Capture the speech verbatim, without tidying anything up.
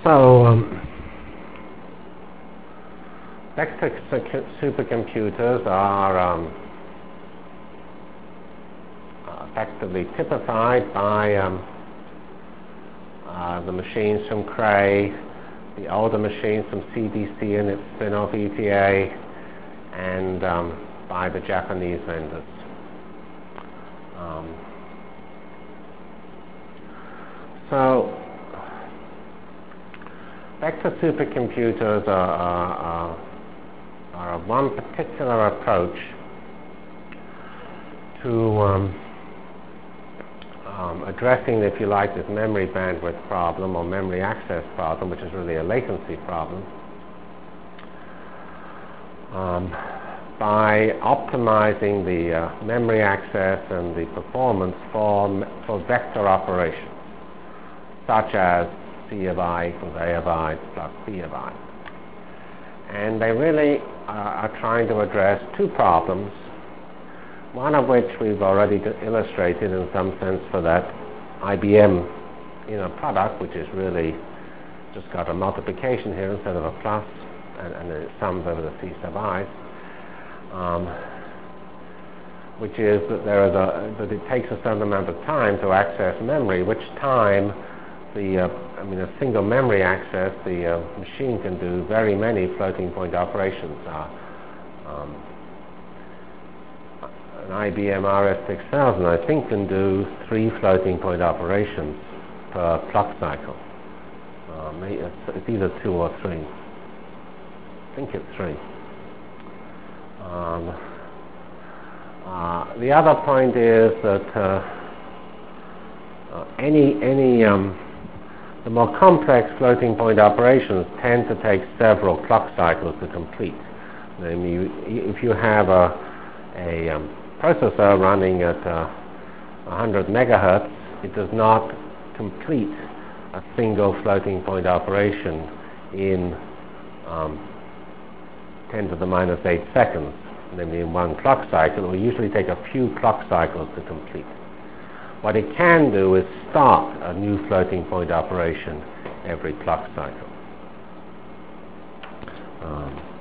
So, um, vector supercomputers are um, effectively typified by um, uh, the machines from Cray, the older machines from C D C and its spin-off E T A, and um, by the Japanese vendors. Um, so, vector supercomputers are, are, are, are one particular approach to um, um, addressing, if you like, this memory bandwidth problem or memory access problem, which is really a latency problem, um, by optimizing the uh, memory access and the performance for, for vector operations, such as C of I equals A of I plus B of I. And they really uh, are trying to address two problems, one of which we've already illustrated in some sense for that I B M you know, product, which is really just got a multiplication here instead of a plus, and, and it sums over the C sub I, um, which is that there is a that it takes a certain amount of time to access memory, which time the uh, I mean a single memory access, the uh, machine can do very many floating point operations. Uh, um, An I B M R S six thousand, I think, can do three floating point operations per clock cycle. Um, it's, it's either two or three. I think it's three. Um, uh, the other point is that uh, uh, any any um, the more complex floating point operations tend to take several clock cycles to complete. I mean, you, if you have a a um, processor running at uh, one hundred megahertz, it does not complete a single floating point operation in um, ten to the minus eight seconds. Namely, in one clock cycle, it will usually take a few clock cycles to complete. What it can do is start a new floating point operation every clock cycle. Um,